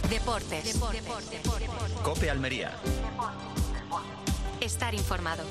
Deportes. COPE Almería. Estar informado.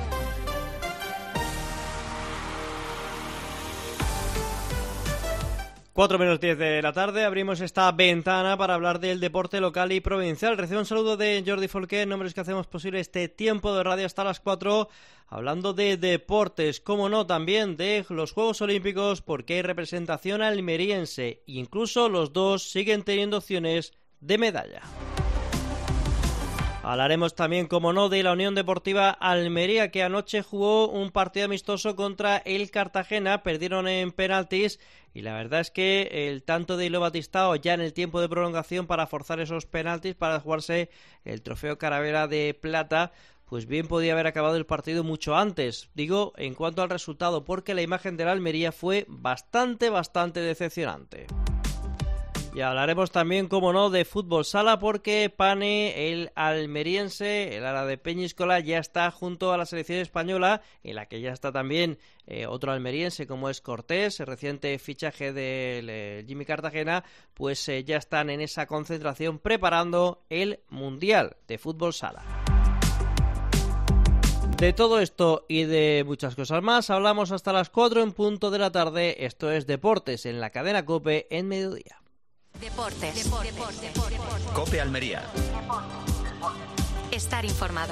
Cuatro menos 10 de la tarde, abrimos esta ventana para hablar del deporte local y provincial. Recibo un saludo de Jordi Folqué, nombres que hacemos posible este tiempo de radio hasta las 4, hablando de deportes, como no, también de los Juegos Olímpicos, porque hay representación almeriense, incluso los dos siguen teniendo opciones de medalla. Hablaremos también, como no, de la Unión Deportiva Almería, que anoche jugó un partido amistoso contra el Cartagena, perdieron en penaltis y la verdad es que el tanto de Hilo Batistao ya en el tiempo de prolongación para forzar esos penaltis para jugarse el trofeo Caravera de Plata, pues bien podía haber acabado el partido mucho antes. Digo, en cuanto al resultado, porque la imagen de la Almería fue bastante decepcionante. Y hablaremos también, como no, de fútbol sala, porque Pane, el almeriense, el ala de Peñíscola, ya está junto a la selección española, en la que ya está también otro almeriense como es Cortés, el reciente fichaje del Jimmy Cartagena, pues ya están en esa concentración preparando el Mundial de fútbol sala. De todo esto y de muchas cosas más hablamos hasta las 4 en punto de la tarde. Esto es Deportes en la cadena COPE en mediodía. Deportes. COPE Almería. Estar informado.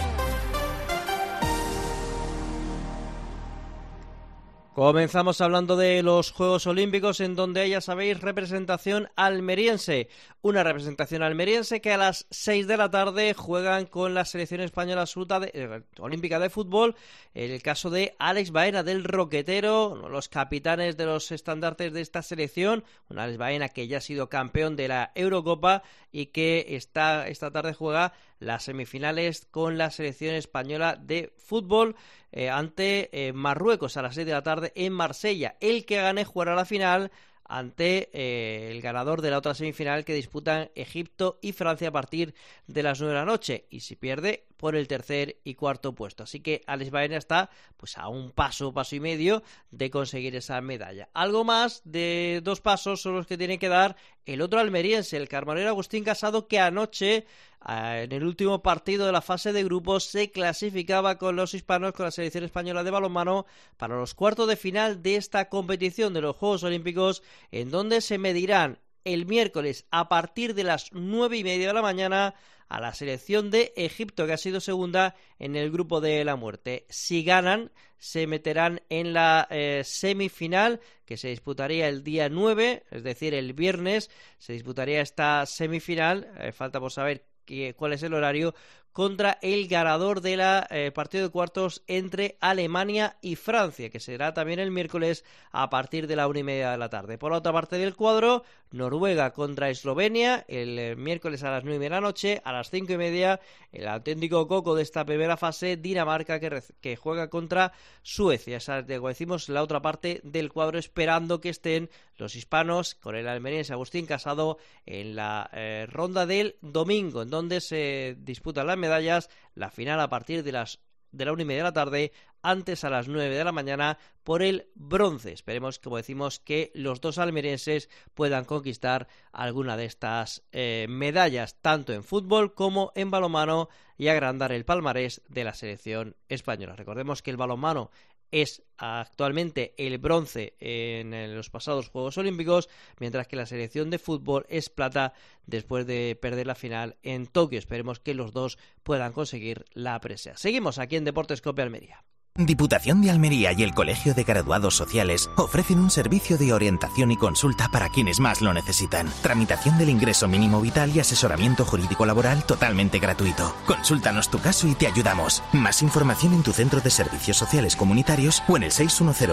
Comenzamos hablando de los Juegos Olímpicos, en donde ya sabéis, representación almeriense. Una representación almeriense que a las 6 de la tarde juegan con la selección española absoluta olímpica de fútbol. En el caso de Alex Baena, del Roquetero, uno de los capitanes de los estandartes de esta selección. Un Alex Baena que ya ha sido campeón de la Eurocopa y que esta tarde juega las semifinales con la selección española de fútbol ante Marruecos a las 6 de la tarde en Marsella. El que gane jugará la final ante el ganador de la otra semifinal que disputan Egipto y Francia a partir de las 9 de la noche, y si pierde por el tercer y cuarto puesto. Así que Alex Baena está pues a un paso y medio de conseguir esa medalla. Algo más de 2 pasos son los que tiene que dar el otro almeriense, el carbonero Agustín Casado, que anoche en el último partido de la fase de grupos se clasificaba con los hispanos, con la selección española de balonmano, para los cuartos de final de esta competición de los Juegos Olímpicos, en donde se medirán el miércoles a partir de las 9:30 de la mañana a la selección de Egipto, que ha sido segunda en el grupo de la muerte. Si ganan, se meterán en la semifinal, que se disputaría el día 9, es decir, el viernes, se disputaría esta semifinal, falta por saber cuál es el horario, contra el ganador de la partido de cuartos entre Alemania y Francia, que será también el miércoles a partir de la 1:30 de la tarde. Por la otra parte del cuadro, Noruega contra Eslovenia, el miércoles a las 9:30 de la noche. A las 5:30, el auténtico coco de esta primera fase, Dinamarca, que juega contra Suecia. Esa, como decimos, la otra parte del cuadro, esperando que estén los hispanos con el almeriense Agustín Casado en la ronda del domingo, en donde se disputan las medallas, la final a partir de la 1:30 de la tarde, antes a las 9 de la mañana por el bronce. Esperemos, como decimos, que los dos almerienses puedan conquistar alguna de estas medallas, tanto en fútbol como en balonmano, y agrandar el palmarés de la selección española. Recordemos que el balonmano es actualmente el bronce en los pasados Juegos Olímpicos, mientras que la selección de fútbol es plata después de perder la final en Tokio. Esperemos que los dos puedan conseguir la presea. Seguimos aquí en Deportes COPE Almería. Diputación de Almería y el Colegio de Graduados Sociales ofrecen un servicio de orientación y consulta para quienes más lo necesitan. Tramitación del ingreso mínimo vital y asesoramiento jurídico laboral totalmente gratuito. Consúltanos tu caso y te ayudamos. Más información en tu centro de servicios sociales comunitarios o en el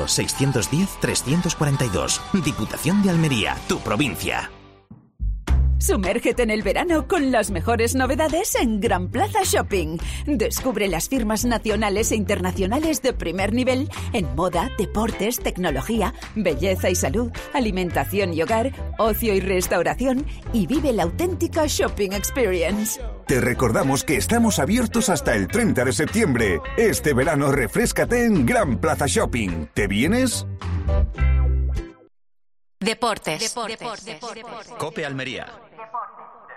610-610-342. Diputación de Almería, tu provincia. Sumérgete en el verano con las mejores novedades en Gran Plaza Shopping. Descubre las firmas nacionales e internacionales de primer nivel en moda, deportes, tecnología, belleza y salud, alimentación y hogar, ocio y restauración, y vive la auténtica shopping experience. Te recordamos que estamos abiertos hasta el 30 de septiembre. Este verano refréscate en Gran Plaza Shopping. ¿Te vienes? Deportes. COPE Almería.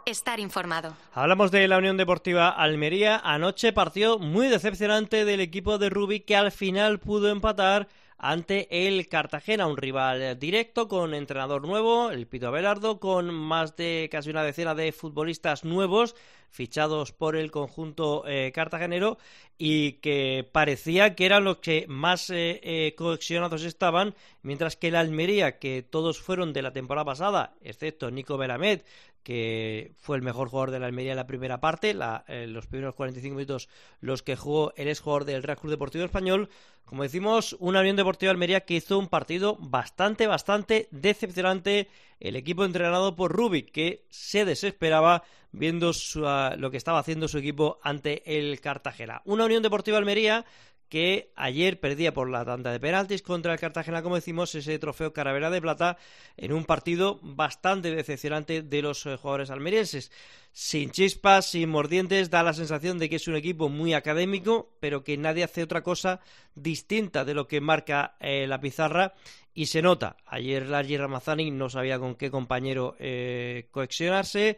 Estar informado. Hablamos de la Unión Deportiva Almería. Anoche partido muy decepcionante del equipo de Rubí, que al final pudo empatar ante el Cartagena, un rival directo con entrenador nuevo, el Pito Abelardo, con más de casi una decena de futbolistas nuevos fichados por el conjunto cartagenero, y que parecía que eran los que más cohesionados estaban, mientras que el Almería, que todos fueron de la temporada pasada, excepto Nico Melamed, que fue el mejor jugador de la Almería en la primera parte, los primeros 45 minutos los que jugó el exjugador del Real Club Deportivo Español. Como decimos, una Unión Deportiva Almería que hizo un partido bastante decepcionante. El equipo entrenado por Rubí, que se desesperaba viendo lo que estaba haciendo su equipo ante el Cartagena. Una Unión Deportiva Almería que ayer perdía por la tanda de penaltis contra el Cartagena, como decimos, ese trofeo Caravera de Plata, en un partido bastante decepcionante de los jugadores almerienses. Sin chispas, sin mordientes, da la sensación de que es un equipo muy académico, pero que nadie hace otra cosa distinta de lo que marca la pizarra, y se nota. Ayer Largi Ramazani no sabía con qué compañero coexionarse.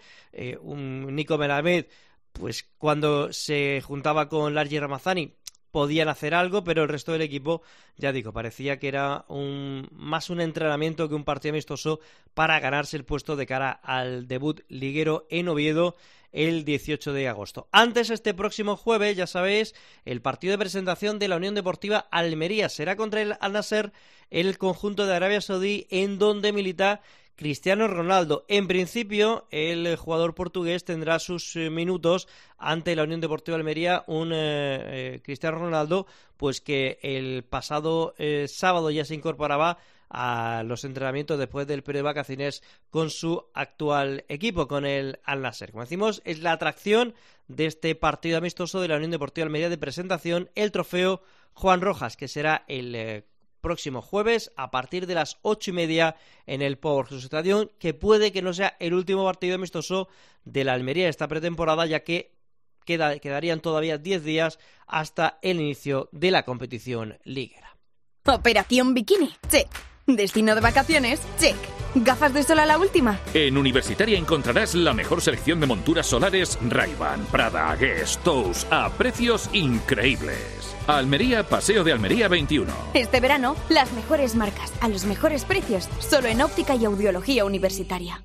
Un Nico Melamed, pues cuando se juntaba con Largi Ramazani podían hacer algo, pero el resto del equipo, ya digo, parecía que era más un entrenamiento que un partido amistoso para ganarse el puesto de cara al debut liguero en Oviedo el 18 de agosto. Antes, este próximo jueves, ya sabéis, el partido de presentación de la Unión Deportiva Almería será contra el Al-Nassr, el conjunto de Arabia Saudí, en donde milita Cristiano Ronaldo. En principio, el jugador portugués tendrá sus minutos ante la Unión Deportiva Almería, un Cristiano Ronaldo pues que el pasado sábado ya se incorporaba a los entrenamientos después del periodo de vacaciones con su actual equipo, con el Al-Nassr. Como decimos, es la atracción de este partido amistoso de la Unión Deportiva Almería de presentación, el trofeo Juan Rojas, que será el próximo jueves a partir de las 8:30 en el Powerhouse Stadium, que puede que no sea el último partido amistoso de la Almería esta pretemporada, ya que quedarían todavía 10 días hasta el inicio de la competición liguera. Operación Bikini, check. Destino de vacaciones, check. ¿Gafas de sol a la última? En Universitaria encontrarás la mejor selección de monturas solares Ray-Ban, Prada, Guess, Tous, a precios increíbles. Almería, Paseo de Almería 21. Este verano, las mejores marcas, a los mejores precios, solo en Óptica y Audiología Universitaria.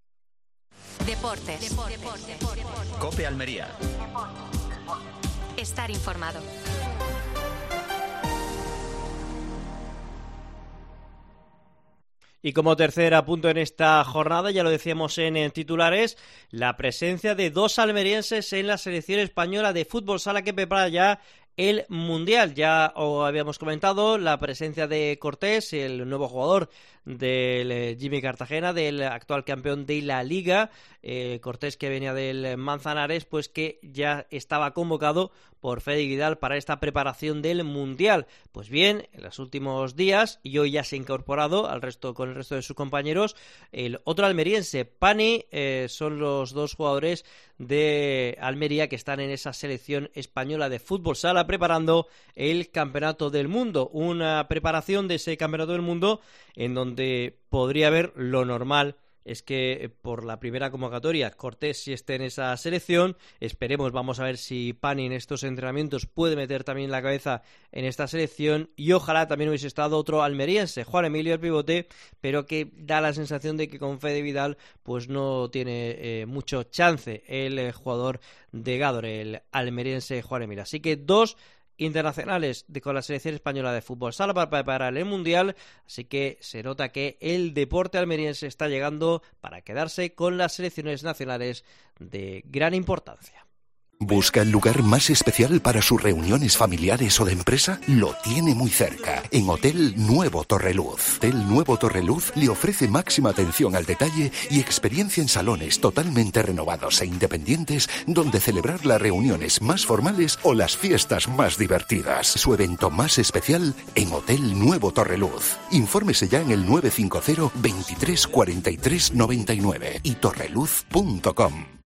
Deportes. COPE Almería. Estar informado. Y como tercer punto en esta jornada, ya lo decíamos en titulares, la presencia de dos almerienses en la selección española de fútbol sala que prepara ya el Mundial. Ya os habíamos comentado la presencia de Cortés, el nuevo jugador del Jimmy Cartagena, del actual campeón de la Liga. Cortés, que venía del Manzanares, pues que ya estaba convocado por Fede Vidal para esta preparación del Mundial. Pues bien, en los últimos días, y hoy ya se ha incorporado con el resto de sus compañeros, el otro almeriense, Pani. Son los dos jugadores de Almería que están en esa selección española de fútbol sala preparando el Campeonato del Mundo. Una preparación de ese Campeonato del Mundo en donde podría haber lo normal. Es que por la primera convocatoria Cortés sí esté en esa selección. Esperemos, vamos a ver si Pani en estos entrenamientos puede meter también la cabeza en esta selección, y ojalá también hubiese estado otro almeriense, Juan Emilio, el pivote, pero que da la sensación de que con Fede Vidal pues no tiene mucho chance el jugador de Gádor, el almeriense Juan Emilio. Así que dos internacionales con la selección española de fútbol sala para preparar el Mundial, así que se nota que el deporte almeriense está llegando para quedarse con las selecciones nacionales de gran importancia. ¿Busca el lugar más especial para sus reuniones familiares o de empresa? Lo tiene muy cerca, en Hotel Nuevo Torreluz. Hotel Nuevo Torreluz le ofrece máxima atención al detalle y experiencia en salones totalmente renovados e independientes, donde celebrar las reuniones más formales o las fiestas más divertidas. Su evento más especial en Hotel Nuevo Torreluz. Infórmese ya en el 950 23 43 99 y torreluz.com.